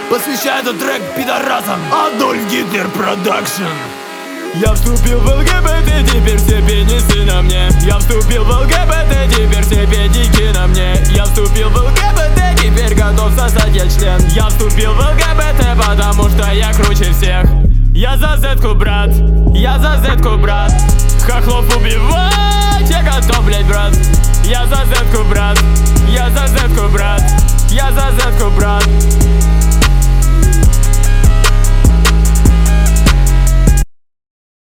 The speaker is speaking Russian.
Посвящаю этот трек пидорасам. Адольф Гитлер Продакшн. Я вступил в ЛГБТ, теперь все пенисы на мне. Я вступил в ЛГБТ, теперь все педики на мне. Я вступил в ЛГБТ, теперь готов сосать я член. Я вступил в ЛГБТ, потому что я круче всех. Я за зетку, брат, я за зетку, брат. Хохлов убивать, я готов, блять, брат. Я за зетку, брат.